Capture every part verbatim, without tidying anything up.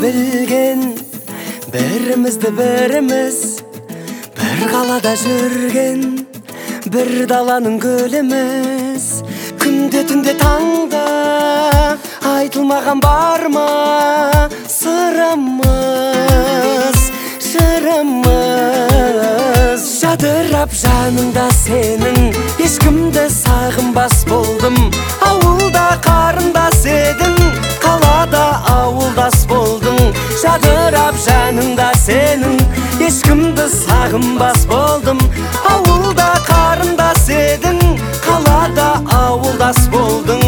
bilgen Birimizni birimiz bir qalada жүрген Bir dalanın gölümüz Күнде түнде таңда айтылмаған бар ма сырымыз жырымыз жадырап жаныңда сенің ешкімді сағынбас болдым ауылда қарындас едің қалада ауылдас болдың жадырап жаныңда сенің ешкімді сағынбас болдым ауылда қарындас едің қалада ауылдас болдың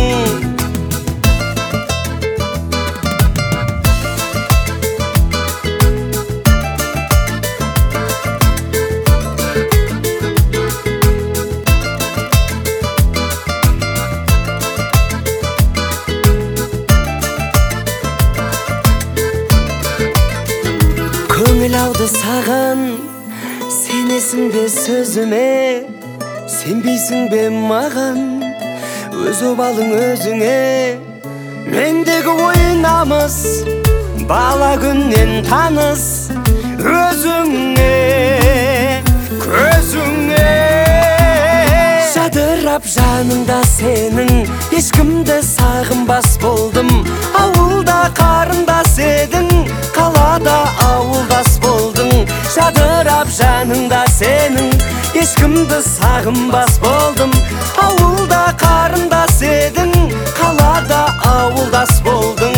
Көңіл ауды саған сенесің бе сөзіме сенбейсің бе маған өз обалың өзіңе мендегі ойын намыс бала күннен таныс өзіңе көзіңе жадырап жаныңда сенің ешкімді сағынбас болдым ауылда қарындас едің қалада ауылдас болдың жадырап жаныңда сенің ешкімді сағынбас болдым ауылда қарындас едің қалада ауылдас болдың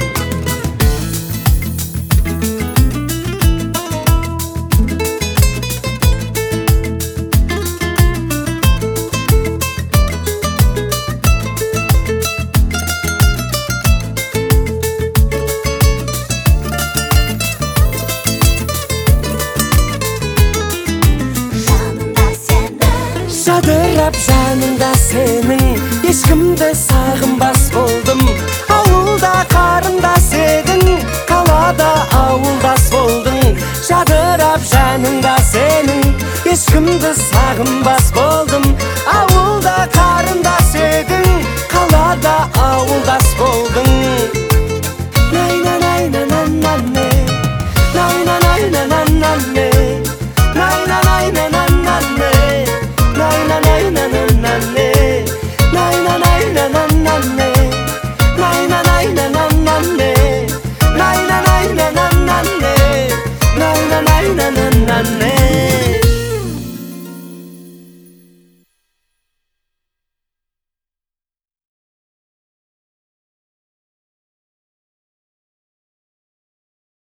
жадырап жаныңда сенің ешкімді сағынбас болдым ауылда қарындас едің қалада ауылдас болдың жадырап жаныңда сенің ешкімді сағынбас